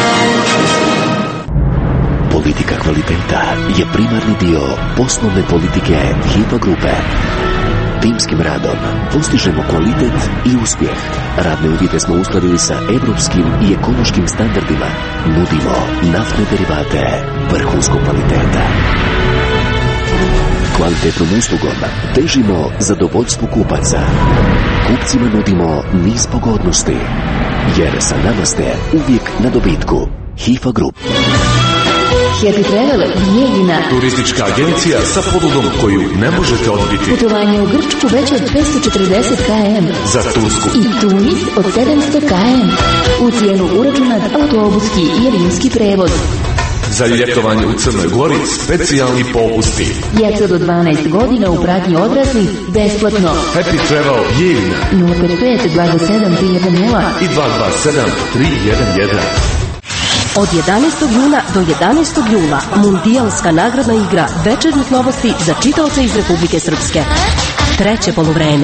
Politika kvaliteta je primarni dio poslovne politike Hipa grupe. Timskim radom postižemo kvalitet i uspjeh. Radne uvjete smo uskladili sa evropskim i ekološkim standardima. Nudimo naftne derivate vrhunskog kvaliteta. Kvalitetnom uslugom težimo zadovoljstvu kupaca. Kupcima nudimo niz pogodnosti, jer sa nama ste uvijek na dobitku. Hifa Group. Happy Travel Bijeljina. Turistička agencija sa ponudom koju ne možete odbiti. Putovanje u Grčku već od petsto četrdeset kilometara. Za Tursku i Tunis od sedamsto kilometara. U cijenu uračunat autobuski i avionski prevoz. Za ljetovanje u Crnoj Gori specijalni popusti. Djeca do dvanaest godina u pratnji odraslih besplatno. Happy Travel Bijeljina. nula pet pet dvadeset sedam tri jedan nula i dva dva sedam tri jedan jedan. Od jedanaestog juna do jedanaestog jula mundijalska nagradna igra večernjih novosti za čitaoce iz Republike Srpske. Treće poluvreme.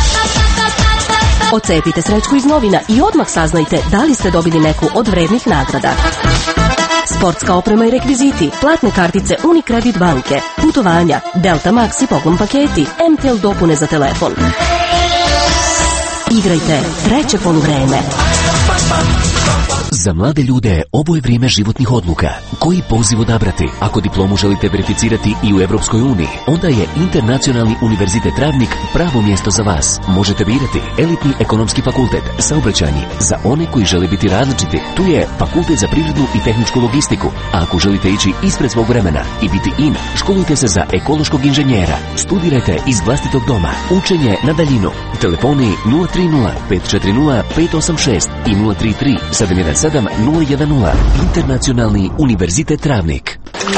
Ocepite srećku iz novina i odmah saznajte da li ste dobili neku od vrednih nagrada. Sportska oprema i rekviziti, platne kartice Unicredit banke, putovanja, Delta Maxi poklon paketi, M T L dopune za telefon. Igrajte treće poluvreme. Za mlade ljude ovo je vrijeme životnih odluka. Koji poziv odabrati? Ako diplomu želite verificirati i u Evropskoj uniji, onda je Internacionalni univerzitet Travnik pravo mjesto za vas. Možete birati elitni ekonomski fakultet, saobraćajni, za one koji žele biti različiti. Tu je fakultet za privrednu i tehničku logistiku. A ako želite ići ispred svog vremena i biti in, školujte se za ekološkog inženjera. Studirajte iz vlastitog doma. Učenje na daljinu. Telefoni nula tri nula pet četiri nula pet osam šest i nula tri tri sedam jedan sedam nula jedan nula. Internacionalni univerzitet Travnik.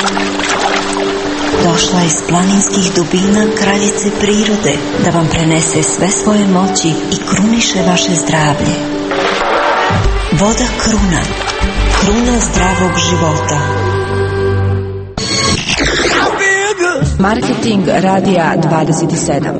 Došla iz planinskih dubina kraljice prirode da vam prenese sve svoje moći i kruniše vaše zdravlje. Voda Kruna. Kruna zdravog života. Marketing Radija dvadeset sedam.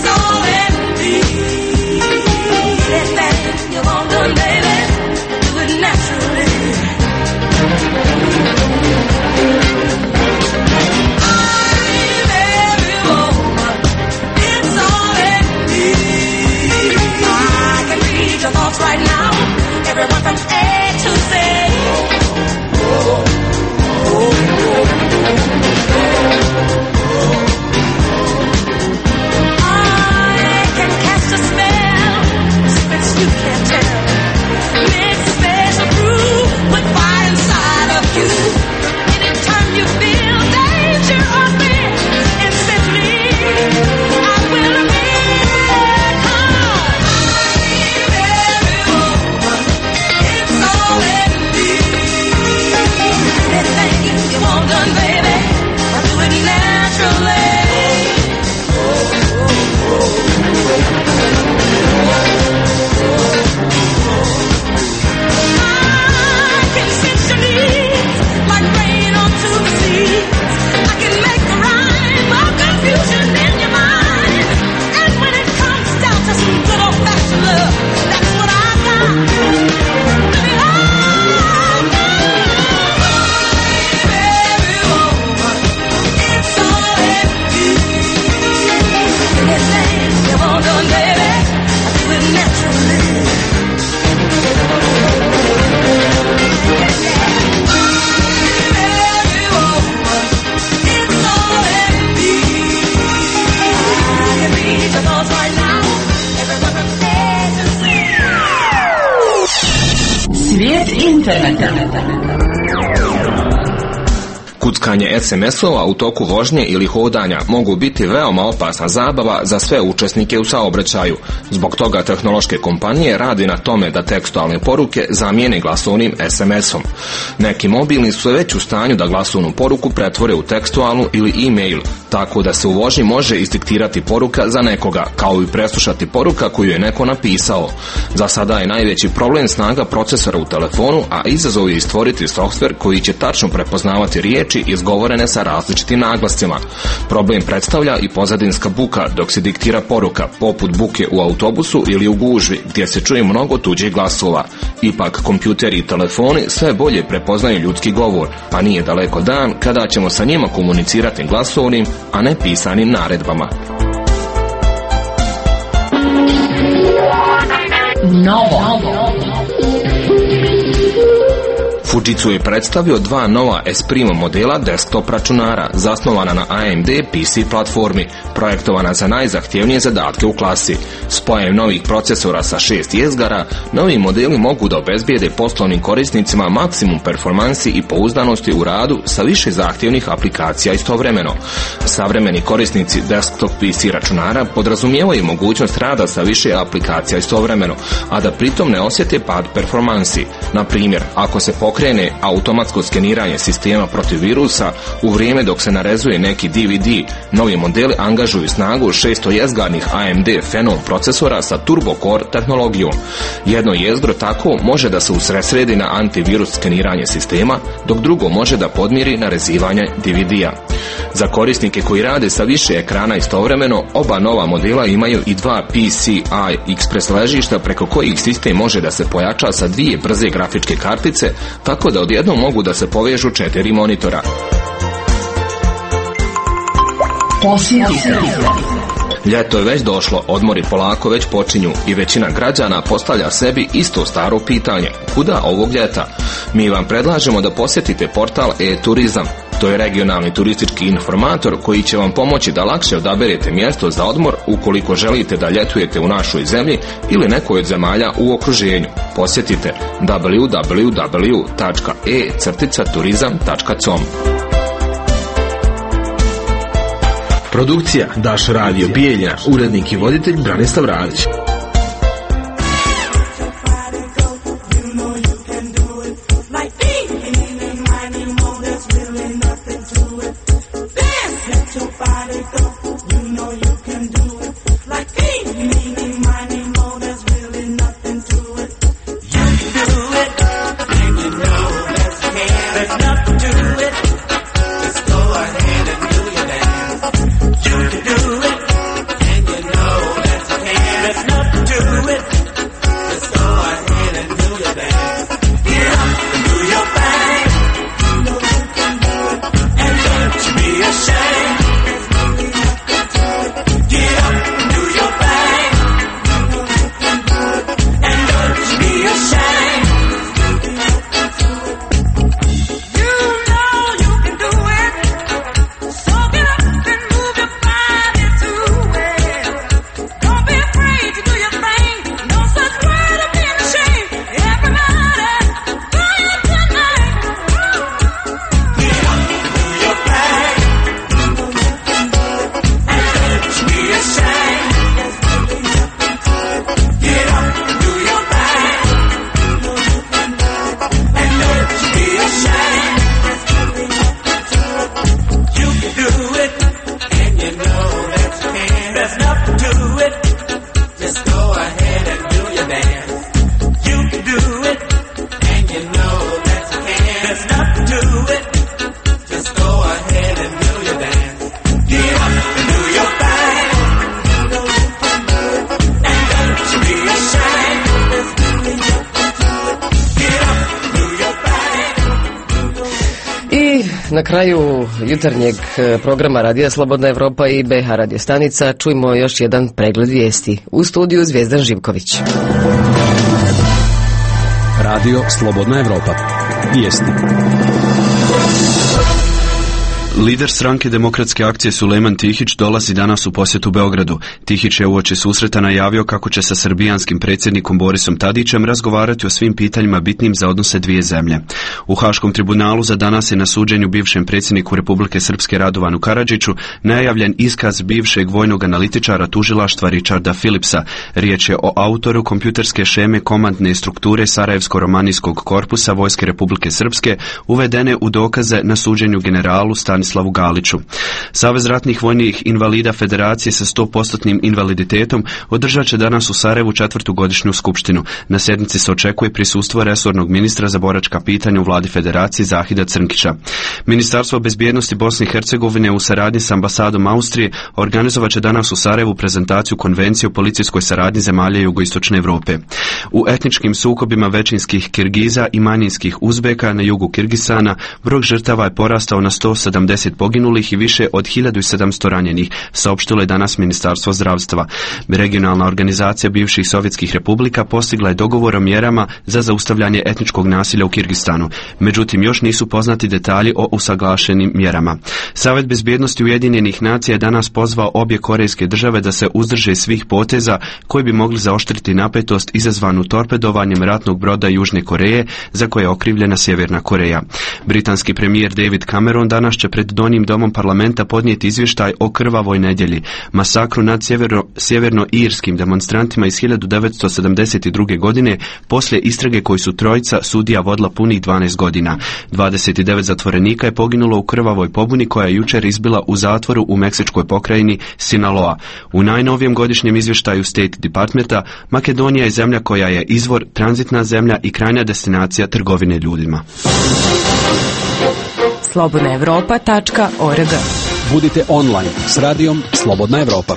Baby, interneta. Kuckanje es em es-ova u toku vožnje ili hodanja mogu biti veoma opasna zabava za sve učesnike u saobraćaju. Zbog toga tehnološke kompanije radi na tome da tekstualne poruke zamijene glasovnim es em esom. Neki mobilni su već u stanju da glasovnu poruku pretvore u tekstualnu ili e-mail, tako da se u vožnji može isdiktirati poruka za nekoga, kao i preslušati poruka koju je neko napisao. Za sada je najveći problem snaga procesora u telefonu, a izazov je stvoriti softver koji će tačno prepoznavati riječi izgovorene sa različitim naglascima. Problem predstavlja i pozadinska buka dok se diktira poruka, poput buke u autobusu ili u gužvi, gdje se čuje mnogo tuđih glasova. Ipak, kompjuteri i telefoni sve bolje prepoznaju ljudski govor, a nije daleko dan kada ćemo sa njima komunicirati glasovnim, a ne pisanim naredbama. Novo. Fujitsu je predstavio dva nova Esprimo modela desktop računara, zasnovana na A M D P C platformi, projektovana za najzahtjevnije zadatke u klasi. Spojem novih procesora sa šest jezgara, novi modeli mogu da obezbijede poslovnim korisnicima maksimum performansi i pouzdanosti u radu sa više zahtjevnih aplikacija istovremeno. Savremeni korisnici desktop P C računara podrazumijevaju mogućnost rada sa više aplikacija istovremeno, a da pritom ne osjete pad performansi. Na primjer, ako se pokrene automatsko skeniranje sistema protiv virusa u vrijeme dok se narezuje neki D V D, novi modeli angažuju snagu šestojezgarnih A M D Phenom procesora sa Turbo Core tehnologijom. Jedno jezgro tako može da se usredsredi na antivirus skeniranje sistema, dok drugo može da podmiri narezivanje D V D-a. Za korisnike koji rade sa više ekrana istovremeno, oba nova modela imaju i dva P C I Express ležišta preko kojih sistem može da se pojača sa dvije brze grafičke kartice, tako da odjednom mogu da se povežu četiri monitora. Ljeto je već došlo, odmori polako već počinju i većina građana postavlja sebi isto staro pitanje: kuda ovog ljeta? Mi vam predlažemo da posjetite portal e-turizam. To je regionalni turistički informator koji će vam pomoći da lakše odaberete mjesto za odmor ukoliko želite da ljetujete u našoj zemlji ili nekoj od zemalja u okruženju. Posjetite w w w tačka e turizam tačka com. Produkcija Daš Radio Bijeljina, urednik i voditelj Branislav Radić. Na kraju jutarnjeg programa Radija Slobodna Evropa i B H radio stanica čujmo još jedan pregled vijesti. U studiju Zvijezdan Živković. Radio Slobodna Evropa. Vijesti. Lider stranke Demokratske akcije Sulejman Tihić dolazi danas u posjetu Beogradu. Tihić je uoči susreta najavio kako će sa srbijanskim predsjednikom Borisom Tadićem razgovarati o svim pitanjima bitnim za odnose dvije zemlje. U Haškom tribunalu za danas je na suđenju bivšem predsjedniku Republike Srpske Radovanu Karadžiću najavljen iskaz bivšeg vojnog analitičara tužilaštva Richarda Philipsa. Riječ je o autoru kompjuterske šeme komandne strukture Sarajevsko-romanijskog korpusa Vojske Republike Srpske uvedene u dokaze na suđenju generalu Stanislavu Galiću. Savez ratnih vojnih invalida Federacije sa sto posto invaliditetom održat će danas u Sarajevu četvrtu godišnju skupštinu. Na sjednici se očekuje prisustvo resornog ministra za boračka pitanja u vladi Federacije Zahida Crnkića. Ministarstvo bezbjednosti Bosne i Hercegovine u saradnji s ambasadom Austrije organizovat će danas u Sarajevu prezentaciju konvencije o policijskoj saradnji zemalja jugoistočne Europe. U etničkim sukobima većinskih Kirgiza i manjinskih Uzbeka na jugu Kirgistana broj žrtava je porastao na sto sedamdeset poginulih i više od hiljadu sedamsto ranjenih, saopštilo je danas Ministarstvo zdravstva. Regionalna organizacija bivših sovjetskih republika postigla je dogovor o mjerama za zaustavljanje etničkog nasilja u Kirgistanu. Međutim, još nisu poznati detalji o usaglašenim mjerama. Savjet bezbjednosti Ujedinjenih nacija je danas pozvao obje korejske države da se uzdrže svih poteza koji bi mogli zaoštriti napetost izazvanu torpedovanjem ratnog broda Južne Koreje za koje je okrivljena Sjeverna Koreja. Britanski premijer David Cameron danas će pred Donjim domom parlamenta podnijeti izvještaj o krvavoj nedjelji, masakru nad sjeverno, sjeverno-irskim demonstrantima iz hiljadu devetsto sedamdeset druge. godine, poslije istrage koju su trojica sudija vodila punih dvanaest godina. dvadeset devet zatvorenika je poginulo u krvavoj pobuni koja je jučer izbila u zatvoru u meksičkoj pokrajini Sinaloa. U najnovijem godišnjem izvještaju State Departmenta, Makedonija je zemlja koja je izvor, tranzitna zemlja i krajnja destinacija trgovine ljudima. slobodna evropa tačka org. Budite online s radijom Slobodna Evropa.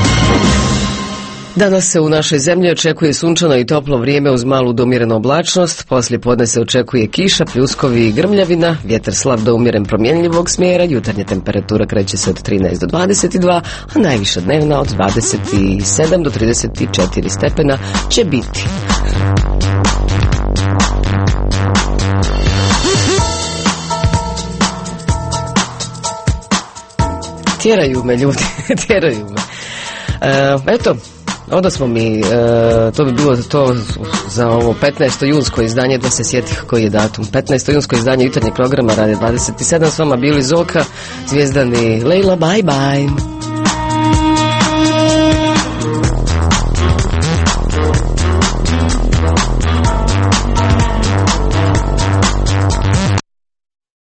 Danas se u našoj zemlji očekuje sunčano i toplo vrijeme uz malu do umjerenu oblačnost. Poslije podne se očekuje kiša, pljuskovi i grmljavina, vjetar slab do umjeren promjenljivog smjera, jutarnja temperatura kreće se od trinaest do dvadeset dva, a najviša dnevna od dvadeset sedam do trideset četiri stepena će biti. Tjeraju me ljudi, tjeraju me. E, eto, onda smo mi, e, to bi bilo to za ovo petnaesto junsko izdanje, da se sjetih koji je datum. petnaesto junsko izdanje jutarnjeg programa Radio dvadeset sedam, s vama bili Zoka, Zvjezdani, Lejla, bye bye.